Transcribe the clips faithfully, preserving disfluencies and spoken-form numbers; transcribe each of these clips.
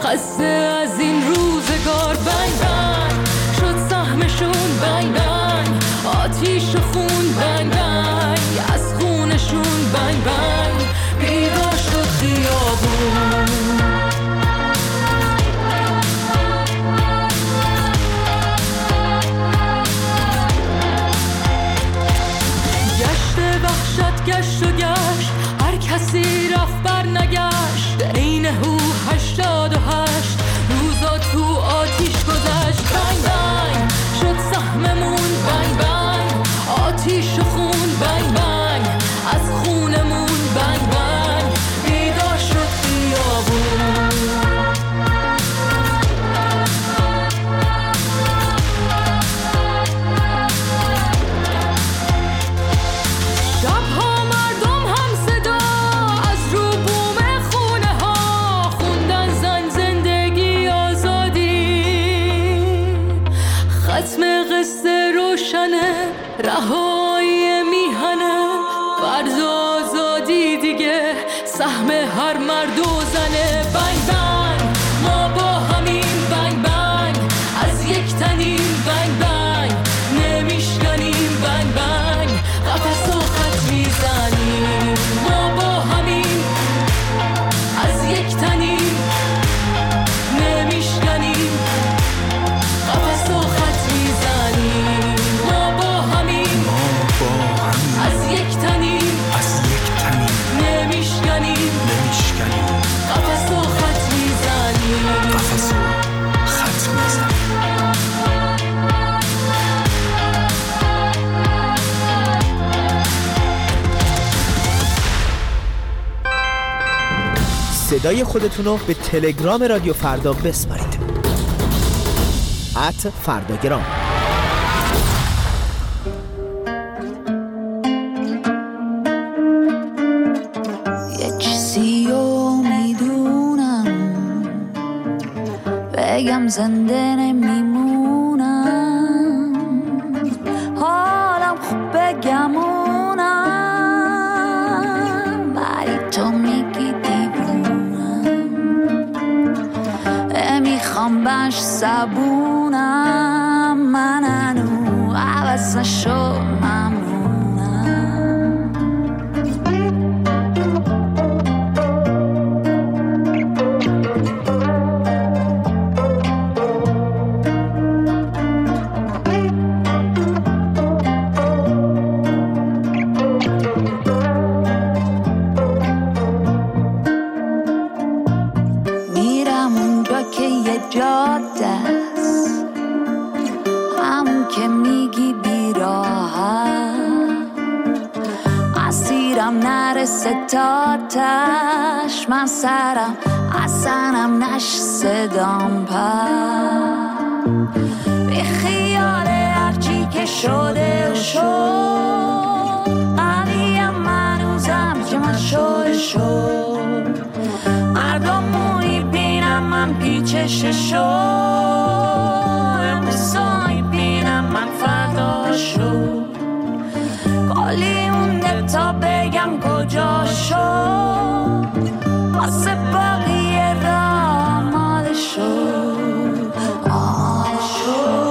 خسته از این روزگار. بنگ بنگ شد سهمشون، بنگ بنگ آتیش و خون، بنگ بنگ از خونشون، بنگ بنگ بیدار شد خیابون. گشت وحشت گشت و گشت، هر کسی رفت بر نگشت. عین هو هشتاد و هشت روزا تو آتیش گذشت. بنگ بنگ شد سهممون، بنگ بنگ آتیش و خون، بنگ بنگ از خونمون، بنگ بنگ بیدار شد خیابون. شبها مردم هم صدا از رو بوم خونه ها خوندن زن زندگی آزادی. ختم قصه روشنه، رهایی میهنه، فرض آزادی دیگه سهم هر مرد و زنه. بنگ بنگ ما با همین، بنگ بنگ از یک تنیم، بنگ بنگ نمیشکنیم، بنگ بنگ قفس و خط میزنیم. ما با همین از یک تنیم، نمیشکنیم، قفس و خط میزنیم. ما با همین از یک تنیم، از یک تنیم نمیشکنیم، نمیشکنیم، قفس و خط میزنیم، قفس و خط میزنیم. صدای خودتون رو به تلگرام رادیو فردا بسپارید. ات فرداگرام. یه چیزی رو میدونم، بگم زنده نمیمونم، حالم خوب بگمونم، ولی تو میگی دیوونم، نمیخوام باش صبونم، من هنو عوض نشو ممنونم. میرم اونجا که یه جاده است، همون که میگی بیراحت، اسیرم نرسه تا تش، من سرم اصنم نش صدام پر، بی خیال هرچی که شده و شد، قویم منوزم که من شده شد، مردم موی بینم من پیچش شد، امروزایی بینم من فردا شد، کلی مونده تا بگم کجا شد، واسه باقیه را آماده شد، آماده شد.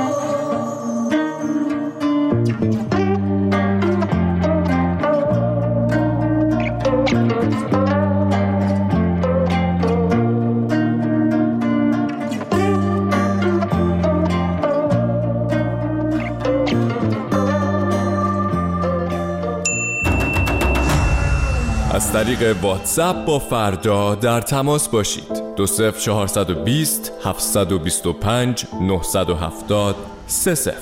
از طریق واتساپ با فردا در تماس باشید. دو صفر چهارصد و بیست هفتصد و بیست و پنج نهصد و هفتاد سه صفر.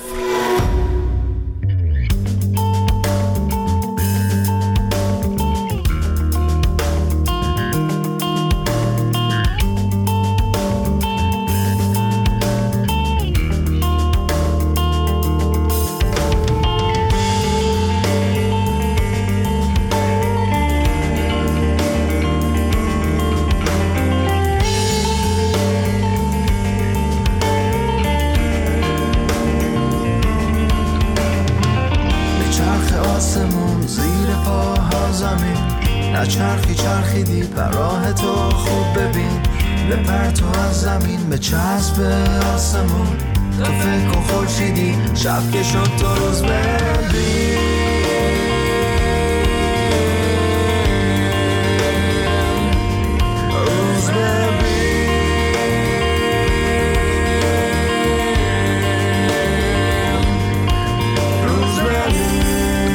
چرخی چرخیدی بر راه تو خوب ببین، به پرتو از زمین به چسب آسمون تو فکر کن خورشیدی شب که شد تو روز ببین روز ببین روز ببین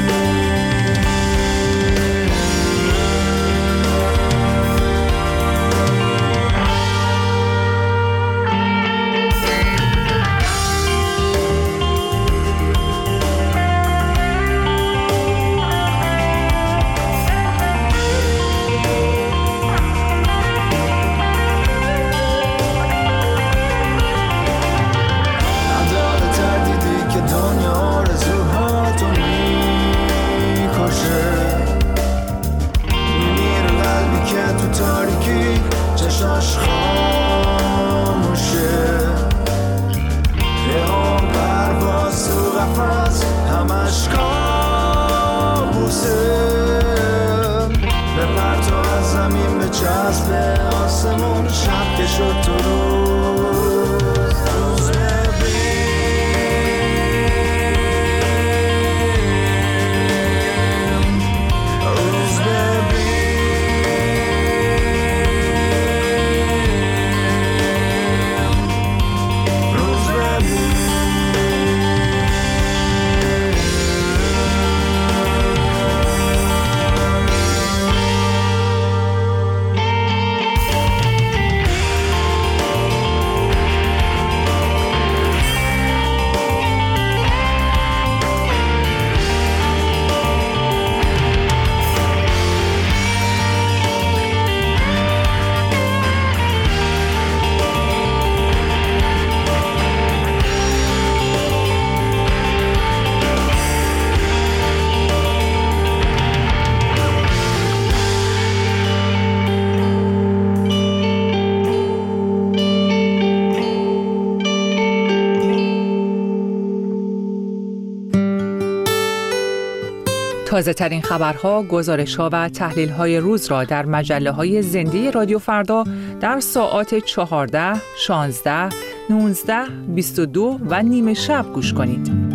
تازه ترین خبرها، گزارش‌ها و تحلیل‌های روز را در مجله‌های زنده رادیو فردا در ساعات چهارده، شانزده، نوزده، بیست و دو و نیمه شب گوش کنید.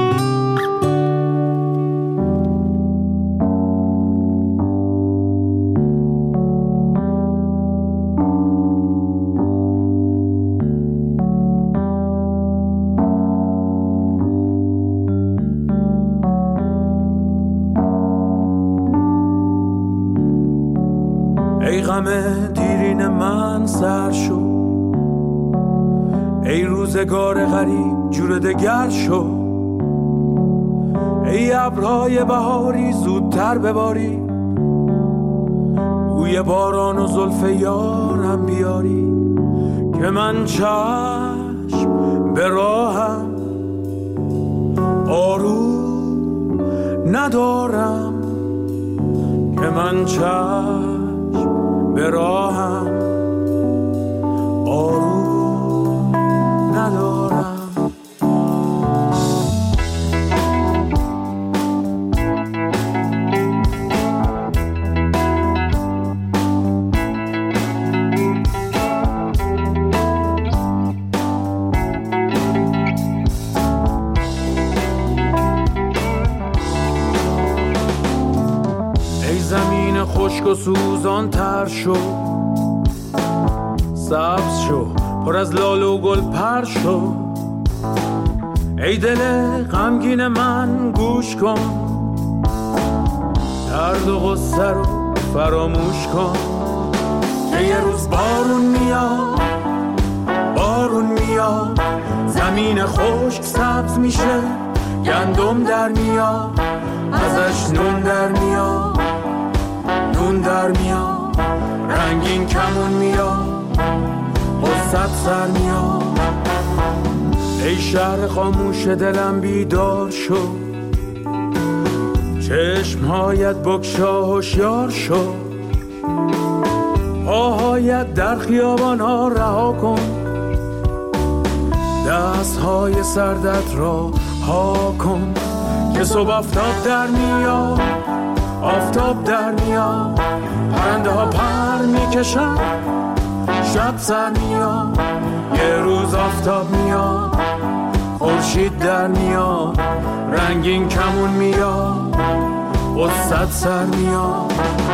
ای غم دیرین من سر شو، ای روزگار غریب جور دگر شو، ای ابرهای بهاری زودتر بباری، بوی باران و زلف یارم بیاری، که من چشم به راهم آروم ندارم، که من چشم به راهم آروم ندارم. ای زمین خشک و سوزان تر شو، سبز شو پر از لاله و گل پر شو، ای دل غمگین من گوش کن، درد و غصه رو فراموش کن، که یه روز بارون میاد، بارون میاد، زمین خشک سبز میشه، گندم در میاد، ازش نون در میاد، نون در میاد، رنگین کمون میاد، قصت سر میاد. ای شهر خاموش دلم بیدار شو، چشمهایت بگشا هوشیار شو، پاهایت در خیابان ها رها کن، دست های سردت را ها کن، که صبح آفتاب در میاد، آفتاب در میاد، پرنده ها پر میکشن، شب سر میاد، یه روز آفتاب میاد، خورشید در میاد، رنگین کمون میاد، قصت سر میاد.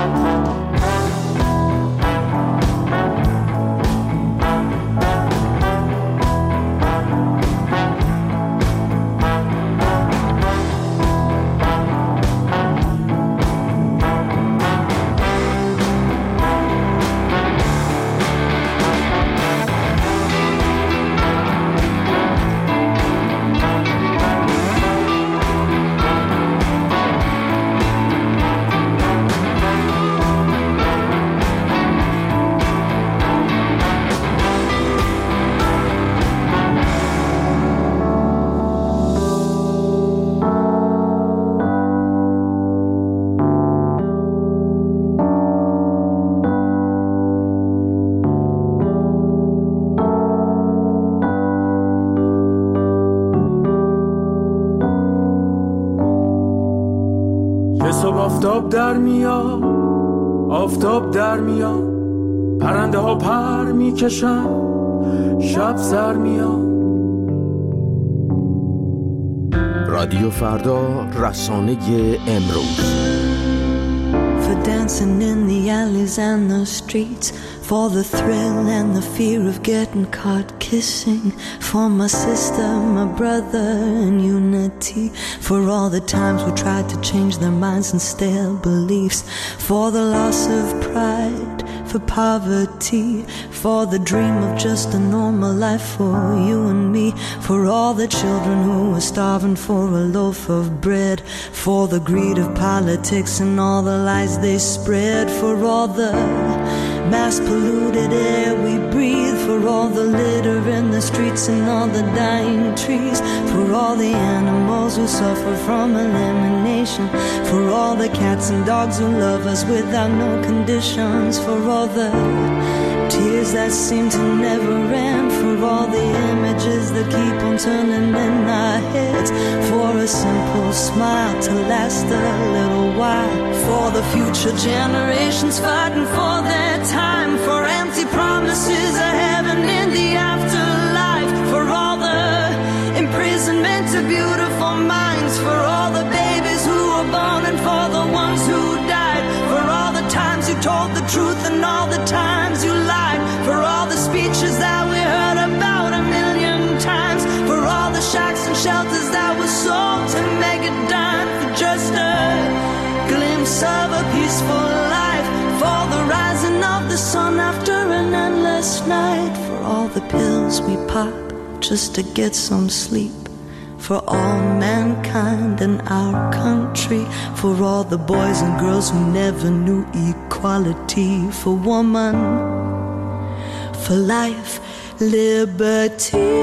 آفتاب در میاد، آفتاب در میاد، پرنده ها پر میکشن، شب سر میاد. رادیو فردا، رسانه امروز. For dancing in the alleys and the streets, for the thrill and the fear of getting caught kissing, for my sister, my brother in unity, for all the times we tried to change their minds and stale beliefs, for the loss of pride, for poverty, for the dream of just a normal life for you and me, for all the children who were starving for a loaf of bread, for the greed of politics and all the lies they spread, for all the mass polluted air we breathe, for all the litter in the streets and all the dying trees, for all the animals who suffer from elimination, for all the cats and dogs who love us without no conditions, for all the tears that seem to never end, for all the images that keep on turning in our heads, for a simple smile to last a little while, for the future generations fighting for their time, for empty promises of heaven in the afterlife, for all the imprisonment of beautiful minds, for all the babies who were born and for the ones who died, for all the times you told the truth and all the times you lied, for all the speeches that we heard about a million times, for all the shacks and shelters that were sold to make a dime for just a glimpse of a peaceful life, for the rising of the sun after an endless night, for all the pills we pop just to get some sleep, for all mankind in our country, for all the boys and girls who never knew equality, for woman, for life, liberty.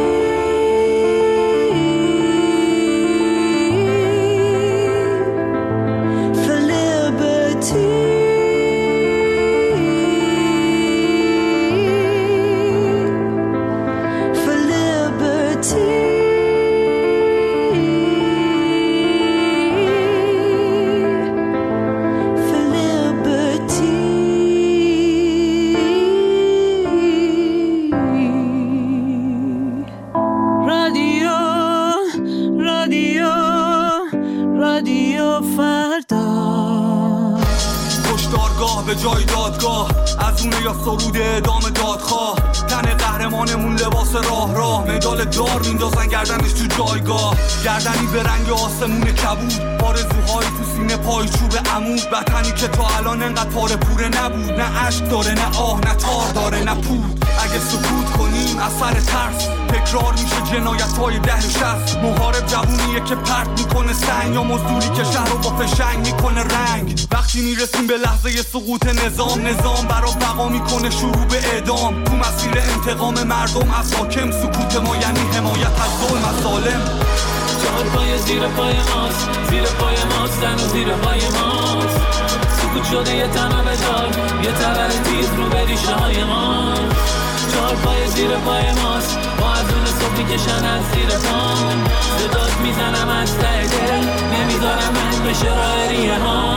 به جای دادگاه از اونه یا سرود ادامه دادخواه، تن قهرمانمون لباس راه راه، مدال دار میندازن گردنش تو جایگاه، گردنی به رنگ آسمون کبود، آرزوهایی تو سینه پای چوب عمود، وطنی که تا الان انقدر پاره پوره نبود، نه عشق داره نه آه نه تار داره نه پود. اگه سکوت کنیم اثر ترس تکرار میشه جنایت‌های ده شصت، محارب جوونیه که پرت میکنه سنگ، یا مزدوری که شهر رو با فشنگ میکنه رنگ. وقتی میرسیم به لحظه سقوط نظام، نظام برا بقا میکنه شروع به اعدام، تو مسیر انتقام مردم از حاکم، سکوت ما یعنی حمایت از ظلم از ظالم. چهار پای زیر پای ماست، زیر پای ماست، زن و زیر پای ماست، سکوت شده یه تنه بدار، یه تبر تیز رو به ریشه های ماست. چهار پای زیر پای ماست، ما از اون صبح میکشن از زیر پام، صدات میزنم از ته دل، نمیذارم من بشه راه ریه ها.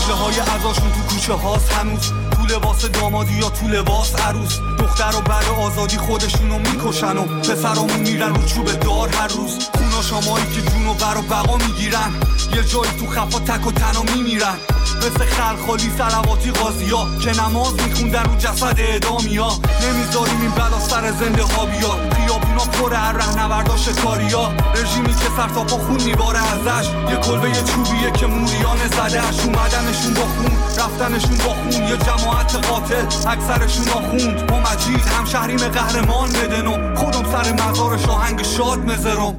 دجله های عزاشون تو کوچه هاست هنوز، تو لباس دامادی یا تو لباس عروس. دختر و بعد آزادی خودشونو میکشن و پسرامون میرن رو چوب دار هر روز. خونا شامایی که جون و بر و بقا میگیرن، یه جایی تو خفا تک و تنها میمیرن. مثل خلخالی سلواتی غازیا که نماز میخوندن رو جسد اعدامیا. نمیذاریم این بلا سر زنده ها بیاد، خیابونا پر هر رهنوردا شکاریا. رژیمی که سر تا پا خون میباره ازش، یه کلبه یه چوبیه که موریانه زدهش. اومدنشون با خون رفتنشون با خون، یه جماعت قاتل اکثرشون آخوند. ما مجید هم شهریم قهرمان بدنو، خودم سر مزار شاهنگ شاد مزرم.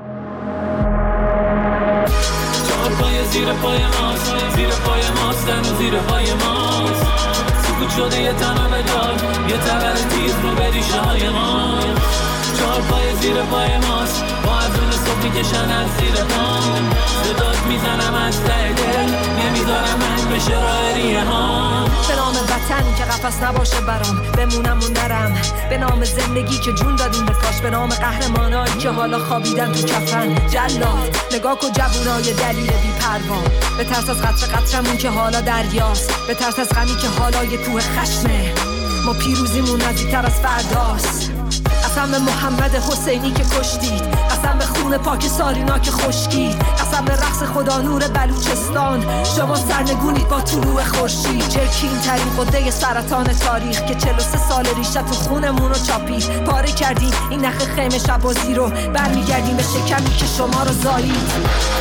پای زیر پای ماست، زیر پای ماست، دنو زیر پای ماست. سکوت شده یه تنم دار، یه تبر تیز رو به ریشه های ما. چهار پای زیر پای ماست، با از اون صبح میکشن از زیر پام. صدات میزنم از ته دل، نمیذارم من بشه راه ریه ها. به نام وطن که قفس نباشه برام، بمونم و نرم. به نام زندگی که جون دادیم به کاش، به نام قهرمانایی که حالا خوابیدن تو کفن. جلاد نگاه کن جوونای دلیل بی پروا، به ترس از قطره قطرمون که حالا دریاست، به ترس از غمی که حالا یه کوه خشمه. ما پیروزیمون نزدیکتر از فرداست. قسم به محمد حسینی که کشتید، قسم به خون پاک سارینا که خشکید، قسم به رقص خدا نور بلوچستان. شما سرنگونید با طلوع خورشید. چرکین ترین قده سرطان تاریخ که چهل و سه سال ریشه تو خونمون رو چاپید. پاره کردیم این نخ خیمه شبازی رو، برمیگردیم به شکمی که شما رو زایید.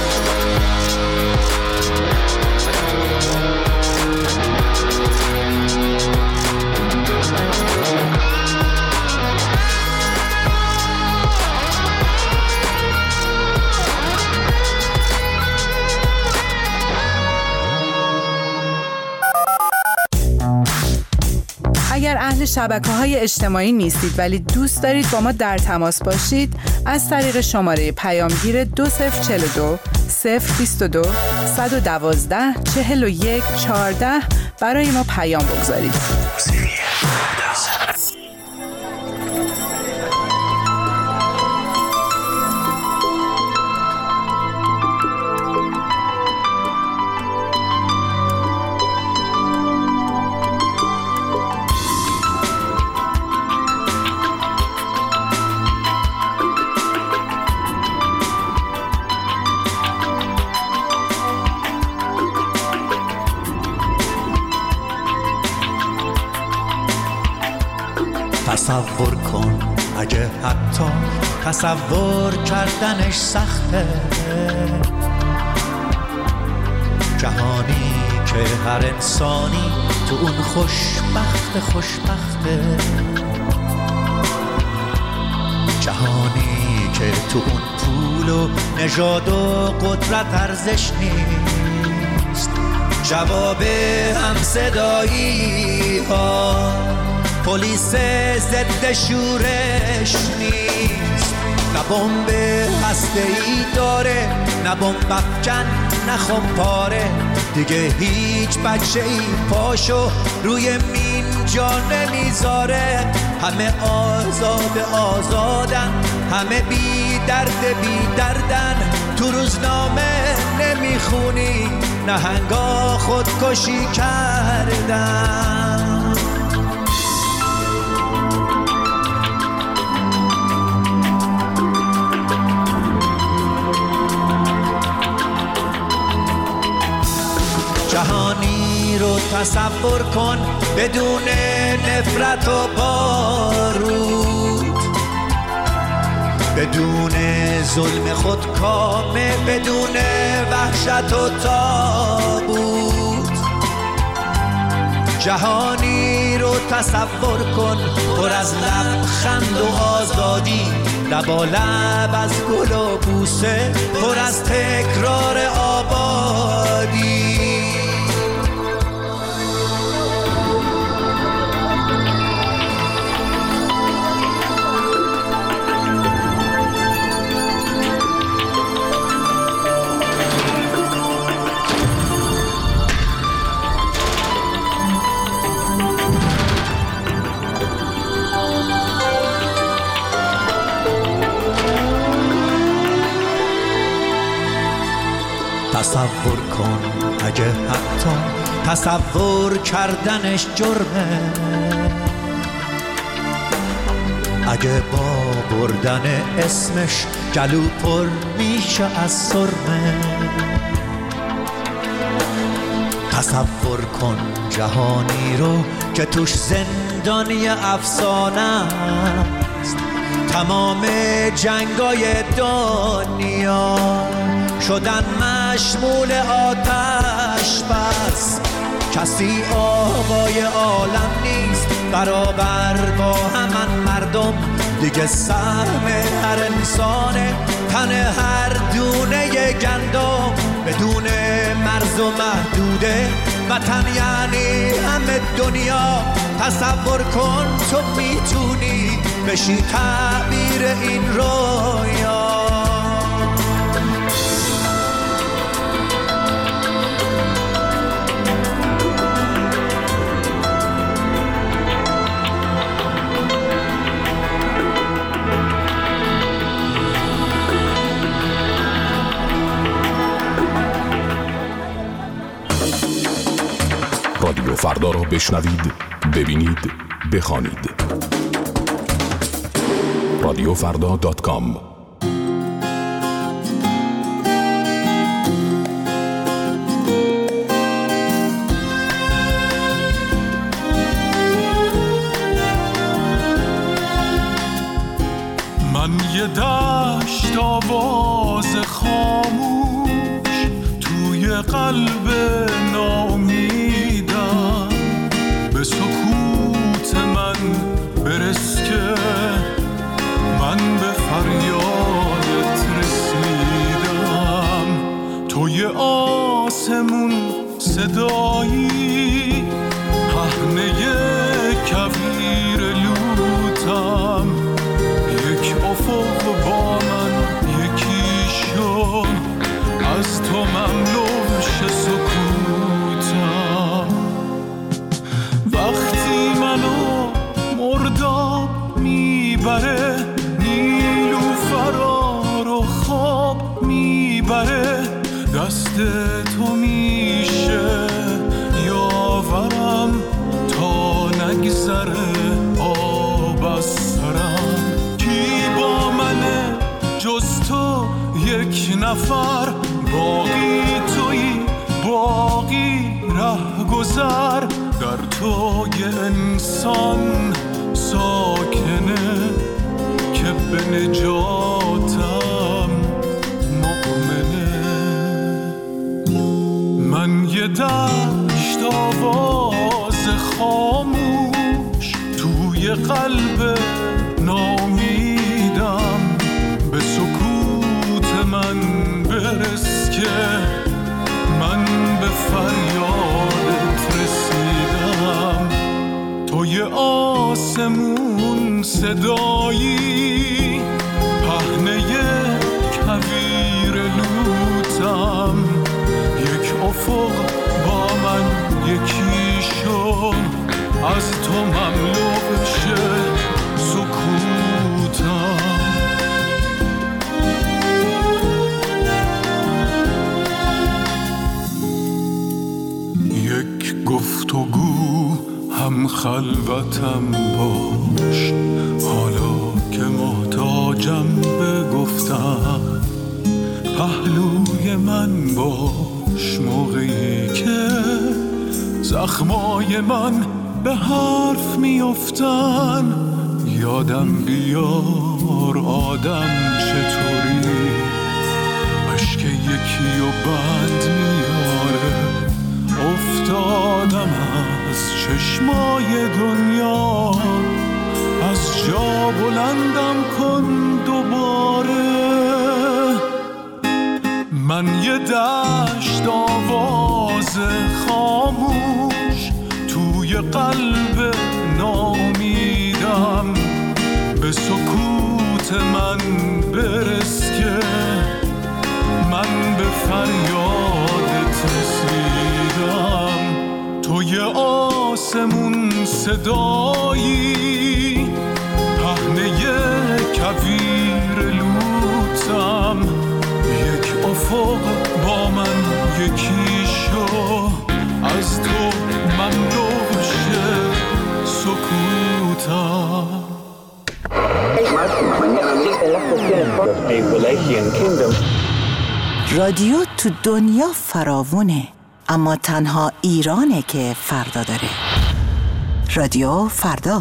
اگر اهل شبکه‌های اجتماعی نیستید ولی دوست دارید با ما در تماس باشید، از طریق شماره پیامگیر دو صفر چهل و دو صفر بیست و دو صد و دوازده چهل و یک چهارده برای ما پیام بگذارید. تصور کن اگه حتی تصور کردنش سخته، جهانی که هر انسانی تو اون خوشبخت خوشبخته، جهانی که تو اون پول و نژاد و قدرت ارزش نیست، جواب همصدایی ها پلیس ضد شورش نیست. نه بمب هسته‌ای داره، نه بمب افکن، نه خمپاره. دیگه هیچ بچه‌ای پاشو روی مین جا نمیذاره. همه آزاد آزادن، همه بی درد بی دردن. تو روزنامه نمیخونی نهنگا خودکشی کردن. جهانی رو تصور کن بدون نفرت و بارود، بدون ظلم خودکامه، بدون وحشت و تابوت. جهانی رو تصور کن پر از لبخند و آزادی، لبالب از گل و بوسه، پر از تکرار آبادی. تصور کن اگه حتی تصور کردنش جرمه، اگه با بردن اسمش گلو پر میشه از سرمه. تصور کن جهانی رو که توش زندانی افسانه است، تمام جنگای دنیا شدن مشمول آتش بس. کسی آقای عالم نیست برابر با همان مردم، دیگه سهم هر انسانه تن هر دونه گندم. بدون مرز و محدوده وطن یعنی همه دنیا. تصور کن تو میتونی بشی تعبیر این رویا. رادیو فردا را بشنوید، ببینید، بخوانید. رادیو فردا دات کام. من یه دشت آواز خاموش توی قلب ناامیدم، به سکوت من برس که من به فریادت رسیدم. توی آسمون صدایی پهنه کویر لوتم، یک افق با من یکی شد، از تو مملو شه سکوتم. وقتی منو مرداب میبره، نیلوفرا رو خواب میبره، دست تو میشه یاورم تا نگذره آب از سرم. کی با منه جز تو یک نفر، باقی تویی باقی ره گذر. در تو یه انسان ساکنه که به نجاتم مؤمنه. من یه دشت آواز خاموش توی قلب ناامیدم، به سکوت من برس که من به فریادت رسیدم. توی آسمون صدایی پهنه کویر لوتم، یک افق با من یکی شد، از تو مملو شه سکوتم. یک گفتگو هم خلوتم باش، حالا که محتاجم به گفتم. پهلوی من باش موقعی که زخمای من به حرف میافتن. یادم بیار آدم چطوری، اشک یکی و بند میاره. افتادم از چشمای دنیا، از جا بلندم کن دوباره. من یه دشت آواز خاموش توی قلب ناامیدم، به سکوت من برس که من به فریادت رسیدم. توی آسمون صدایی پهنه کویر لوتم، یک افق با من یکی شو، از تو مملو بشه سکوتم. رادیو تو دنیا فراوونه، اما تنها ایرانه که فردا داره. رادیو فردا.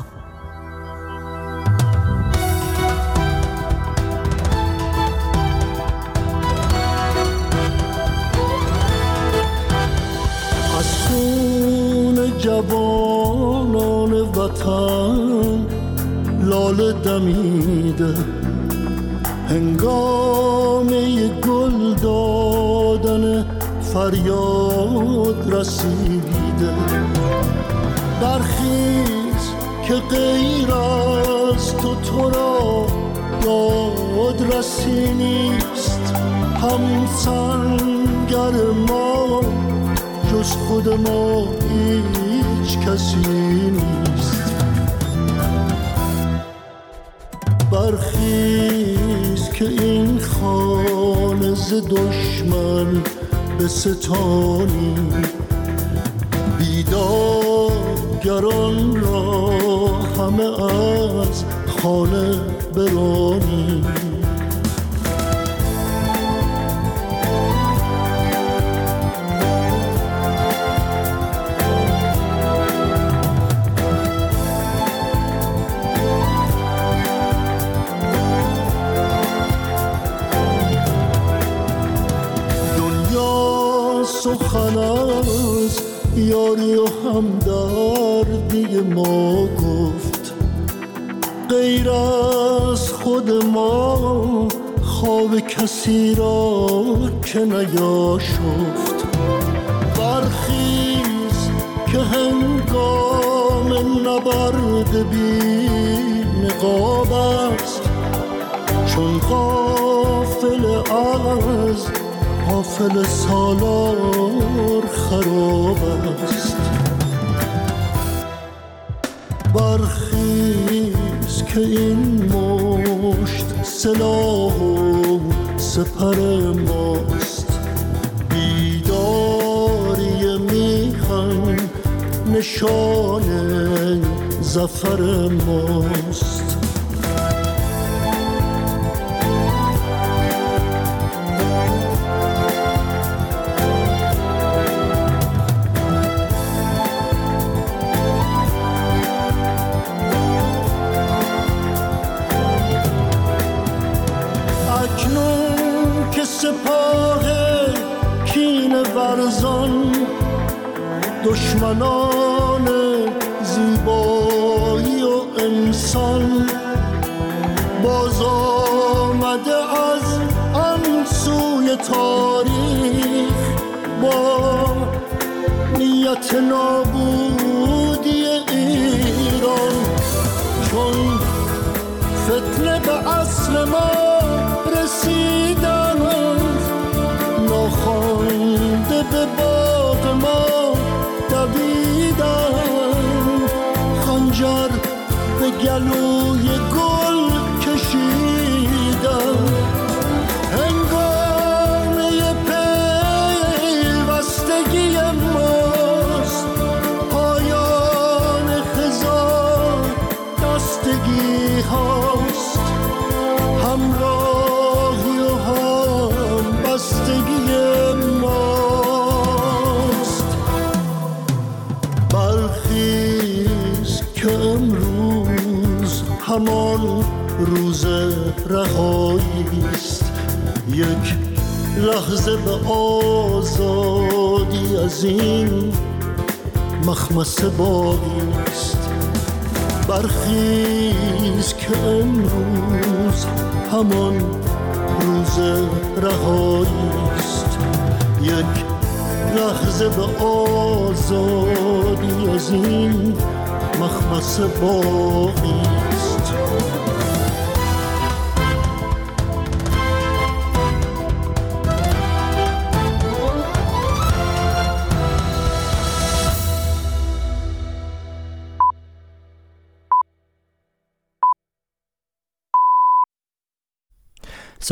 از خون جوانان وطن لاله دمیده، هنگامه گل دادن فریاد رسیده. برخیز که غیر از تو تو را داد رسی نیست، هم سنگر ما جز خود ما هیچ کسی نیست. برخیز که این خانه ز دشمن به ستانی، بیدارگران را همه از خانه برانی. سخن از یاری و همدردی ما گفت، غیر از خود ما خواب کسی را که نیاشفت. برخیز که هنگام نبرد بی نقاب است، چون غافل از غافل سالار خراب است. برخیز که این مشت سلاح و سپر ماست، بیداری میهن نشان ظفر ماست. سپاه کین ورزان، دشمنان زیبایی و انسان، باز آمده از آن سوی تاریخ با نیت نابودی ایران. چون فتنه به اصل ما رسیدن، ناخوانده به باغ ما دویدن، خنجر به گلوی گل کشیدن. هنگامه پیوستگی ماست، پایان خزان دستگی هاست، همراهی و هم بستگی ماست. برخیز که امروز همان روز رهایی است، یک لحظه به آزادی از این مخمصه باقی است. برخیز که امروز همان روز رهایی است، یک لحظه به آزادی از این مخمصه باقی.